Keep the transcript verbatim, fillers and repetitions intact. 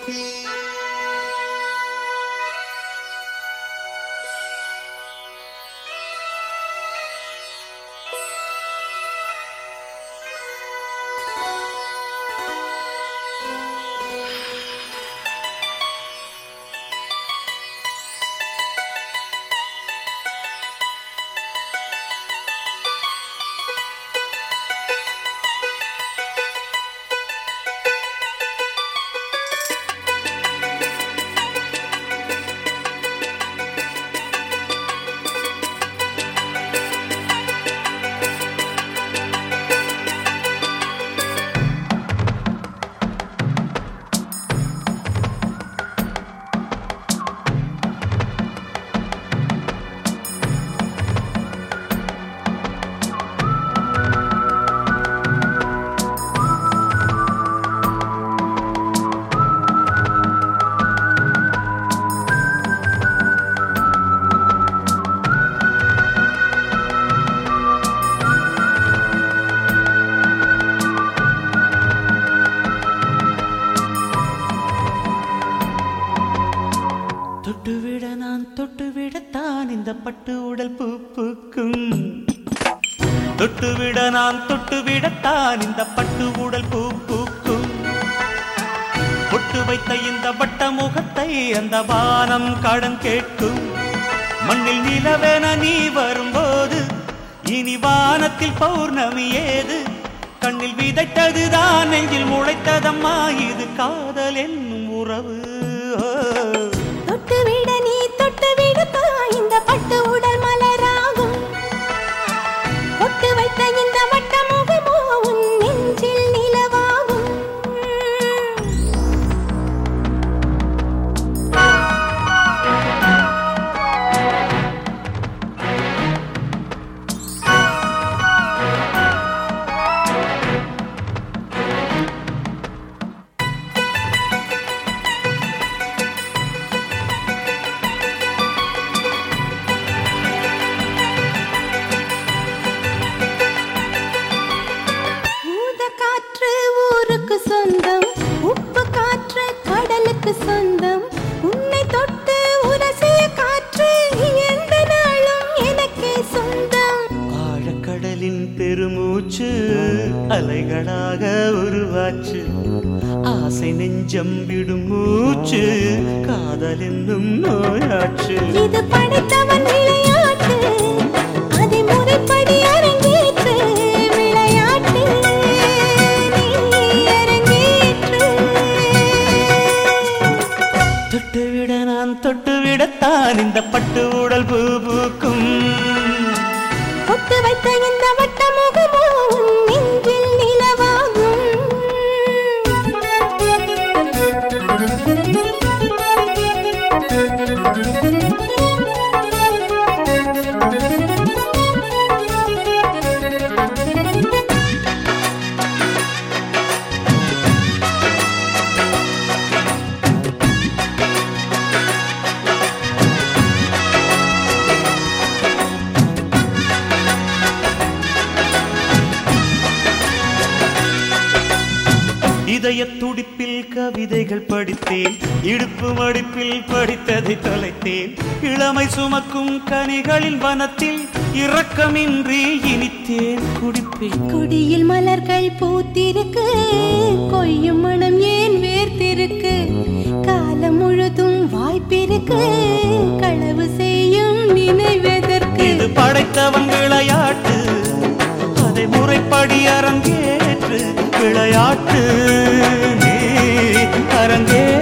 தொட்டுவிட நான் தொட்டுவிடத்தான் இந்த பட்டு உடல் பூ பூக்கும். தொட்டுவிட நான் தொட்டுவிடத்தான் இந்த பட்டு உடல் பூ பூக்கும். பொட்டு வைத்த இந்த வட்ட முகத்தை அந்த வானம் கடன் கேட்கும். மண்ணில் நிலவென நீ வரும்போது இனி வானத்தில் பௌர்ணமி ஏது? கண்ணில் விதைத்ததுதான் நெஞ்சில் முளைத்ததம்மா இது காதல் என்னும் உறவு. தொட்டுவிட நீ தொட்டுவிடுப்பா இந்த பட்டு உடல் மலராகும். பொட்டு வைத்த இந்த வட்ட முகமோ உன் நெஞ்சில் நிலவாகும். சொந்தம் உப்பு காற்று கடலுக்கு சொந்தம். உன்னை தொட்டு உரசிய காற்று எந்த நாளும் எனக்கே சொந்தம். ஆழக்கடலின் பெருமூச்சு அலைகளாக உருவாச்சு. ஆசை நெஞ்சம் விடும் மூச்சு காதல் என்னும் நோயாச்சு. இது படைத்தவன் விளையாட்டு அதை முறைப்படி அரங்கேற்று. விளையாட்டு தொட்டுவிட நான் தொட்டுவிடத்தான் இந்த பட்டு உடல் பூ பூக்கும். பொட்டு வைத்த இந்த வட்ட முகமோ நெஞ்சில் நிலவாகும். இதய துடிப்பில் கவிதைகள் படித்தேன். இடுப்பு மடிப்பில் படித்ததை தொலைத்தேன். இளமை சுமக்கும் கனிகளின் வனத்தில் இரக்கமின்றி இனித்தேன் குடிப்பேன். கொடியில் மலர்கள் பூத்திருக்கு கொய்யும் மனம் ஏன் வேர்த்திருக்கு. காலம் முழுதும் வாய்ப்பிருக்கு களவு செய்யும் நினைவதற்கு. இது படைத்தவன் விளையாட்டு அதை முறைப்படி அரங்கேற்று. விளையாட்டு நீ அரங்கே